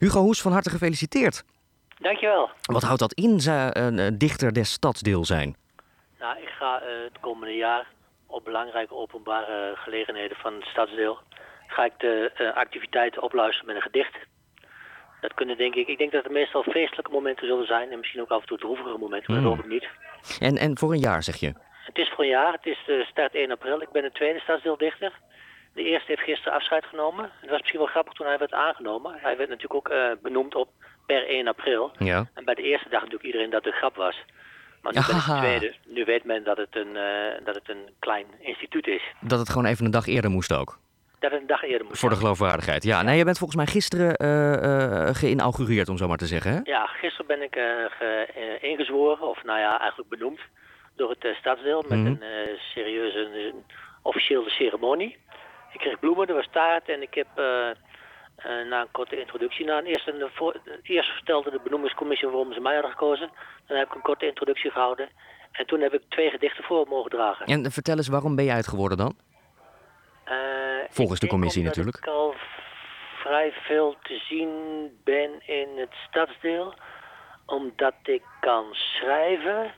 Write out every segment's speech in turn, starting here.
Hugo Hoes, van harte gefeliciteerd. Dankjewel. Wat houdt dat in, dichter des stadsdeel zijn? Nou, ik ga het komende jaar op belangrijke openbare gelegenheden van het stadsdeel ga ik de activiteiten opluisteren met een gedicht. Dat kunnen ik denk dat het meestal feestelijke momenten zullen zijn en misschien ook af en toe droevige momenten, maar dat hoop ik niet. En voor een jaar, zeg je? Het is voor een jaar, het is de start 1 april. Ik ben de tweede stadsdeeldichter. De eerste heeft gisteren afscheid genomen. Het was misschien wel grappig toen hij werd aangenomen. Hij werd natuurlijk ook benoemd op per 1 april. Ja. En bij de eerste dacht natuurlijk iedereen dat het een grap was. Maar nu ben ik de tweede. Nu weet men dat het een klein instituut is. Dat het gewoon even een dag eerder moest ook? Dat het een dag eerder moest. Voor de geloofwaardigheid. Ja, nee, je bent volgens mij gisteren geïnaugureerd, om zo maar te zeggen, hè? Ja, gisteren ben ik ingezworen, of nou ja, eigenlijk benoemd door het stadsdeel met een serieuze, officiële ceremonie. Ik kreeg bloemen, er was taart en ik heb na een korte introductie, eerst vertelde de benoemingscommissie waarom ze mij hadden gekozen. Dan heb ik een korte introductie gehouden en toen heb ik 2 gedichten voor mogen dragen. En vertel eens, waarom ben jij het geworden dan? Volgens de commissie natuurlijk. Ik al vrij veel te zien ben in het stadsdeel, omdat ik kan schrijven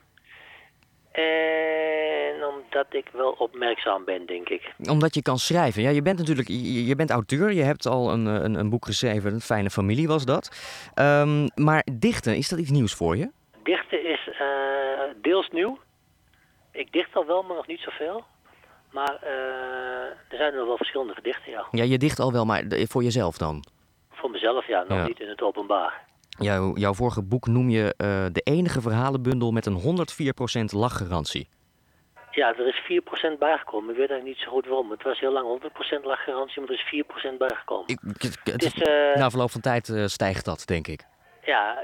en omdat ik wel opmerkzaam ben, denk ik. Omdat je kan schrijven. Ja, je bent natuurlijk je bent auteur, je hebt al een boek geschreven, Een fijne familie was dat. Maar dichten, is dat iets nieuws voor je? Dichten is deels nieuw. Ik dicht al wel, maar nog niet zoveel. Maar er zijn nog wel verschillende gedichten, ja. Ja, je dicht al wel, maar voor jezelf dan? Voor mezelf, ja. Nog niet in het openbaar. Jouw vorige boek noem je de enige verhalenbundel met een 104% lachgarantie. Ja, er is 4% bijgekomen. Ik weet eigenlijk niet zo goed waarom. Het was heel lang 100% lachgarantie, maar er is 4% bijgekomen. Na verloop van tijd stijgt dat, denk ik. Ja.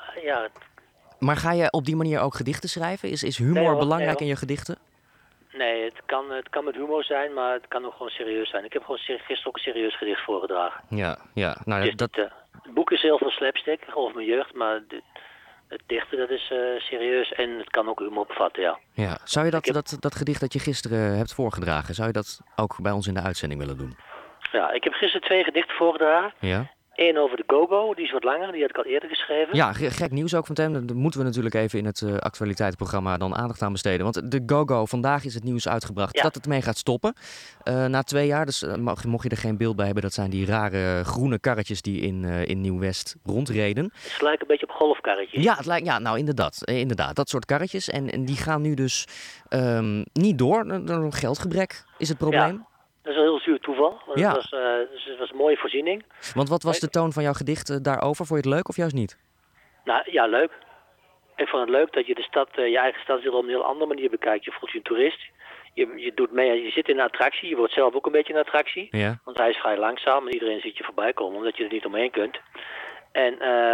Maar ga je op die manier ook gedichten schrijven? Is humor belangrijk in je gedichten? Nee, het kan met humor zijn, maar het kan ook gewoon serieus zijn. Ik heb gewoon gisteren ook een serieus gedicht voorgedragen. Ja. Nou, dus het boek is heel veel slapstick over mijn jeugd, maar het dichten dat is serieus en het kan ook humor bevatten, ja. Ja. Zou je dat gedicht dat je gisteren hebt voorgedragen, zou je dat ook bij ons in de uitzending willen doen? Ja, ik heb gisteren 2 gedichten voorgedragen. Ja. 1 over de Go-Go, die is wat langer, die had ik al eerder geschreven. Ja, gek nieuws ook van hem. Daar moeten we natuurlijk even in het actualiteitsprogramma dan aandacht aan besteden. Want de Go-Go, vandaag is het nieuws uitgebracht dat het mee gaat stoppen. Na 2 jaar, dus mocht je er geen beeld bij hebben, dat zijn die rare groene karretjes die in Nieuw-West rondreden. Het lijkt een beetje op golfkarretjes. Ja, het lijkt, nou inderdaad, dat soort karretjes. En die gaan nu dus niet door. Door geldgebrek is het probleem. Ja. Dat is een heel zuur toeval. Want het was een mooie voorziening. Want wat was de toon van jouw gedicht daarover? Vond je het leuk of juist niet? Nou ja, leuk. Ik vond het leuk dat je de stad, je eigen stadsdeel op een heel andere manier bekijkt. Je voelt je een toerist. Je doet mee, je zit in een attractie. Je wordt zelf ook een beetje een attractie. Ja. Want hij is vrij langzaam en iedereen ziet je voorbij komen omdat je er niet omheen kunt. En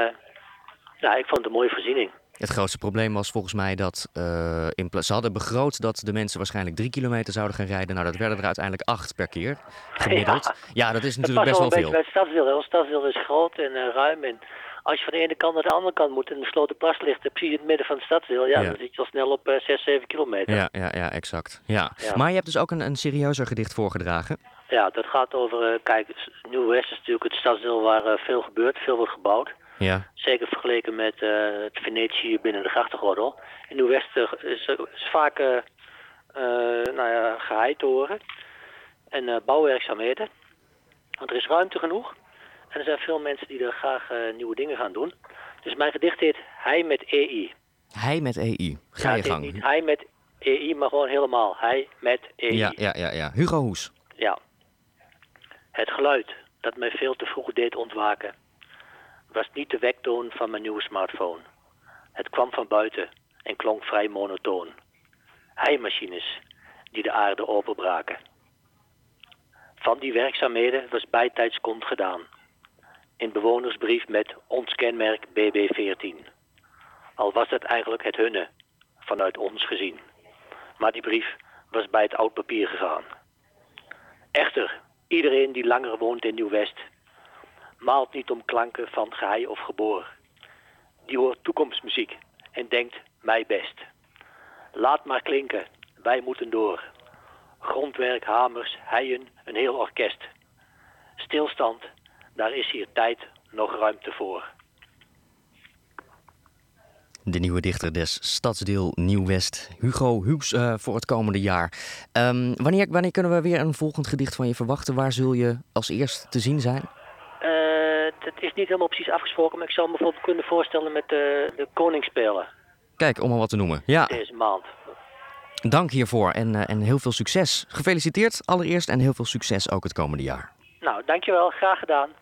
ik vond het een mooie voorziening. Het grootste probleem was volgens mij dat ze hadden begroot dat de mensen waarschijnlijk 3 kilometer zouden gaan rijden. Nou, dat werden er uiteindelijk 8 per keer gemiddeld. Ja, dat is natuurlijk best wel veel. Bij het stadsdeel. Het stadsdeel is groot en ruim. En als je van de ene kant naar de andere kant moet en de Slotenplas ligt precies in het midden van het stadsdeel, dan zit je al snel op 6, 7 kilometer. Ja, exact. Ja. Maar je hebt dus ook een serieuzer gedicht voorgedragen. Ja, dat gaat over, Nieuw-West is natuurlijk het stadsdeel waar veel gebeurt, veel wordt gebouwd. Ja. Zeker vergeleken met het Venetië binnen de grachtengordel. In Nieuw-West is vaak gehaaid te horen. En bouwwerkzaamheden. Want er is ruimte genoeg. En er zijn veel mensen die er graag nieuwe dingen gaan doen. Dus mijn gedicht heet Hij met EI. Hij met EI. Ga je gang. Niet hij met EI, maar gewoon helemaal. Hij met EI. Ja. Hugo Hoes. Ja. Het geluid dat mij veel te vroeg deed ontwaken was niet de wektoon van mijn nieuwe smartphone. Het kwam van buiten en klonk vrij monotoon. Heimachines die de aarde openbraken. Van die werkzaamheden was bijtijds kont gedaan. In bewonersbrief met ons kenmerk BB14. Al was dat eigenlijk het hunne, vanuit ons gezien. Maar die brief was bij het oud papier gegaan. Echter, iedereen die langer woont in Nieuw-West maalt niet om klanken van gehei of geboor. Die hoort toekomstmuziek en denkt mij best. Laat maar klinken, wij moeten door. Grondwerk, hamers, heien, een heel orkest. Stilstand, daar is hier tijd nog ruimte voor. De nieuwe dichter des Stadsdeel Nieuw-West, Hugo Huubs, voor het komende jaar. Wanneer kunnen we weer een volgend gedicht van je verwachten? Waar zul je als eerst te zien zijn? Het is niet helemaal precies afgesproken, maar ik zou me bijvoorbeeld kunnen voorstellen met de Koningsspelen. Kijk, om maar wat te noemen. Ja. Deze maand. Dank hiervoor en heel veel succes. Gefeliciteerd allereerst en heel veel succes ook het komende jaar. Nou, dankjewel. Graag gedaan.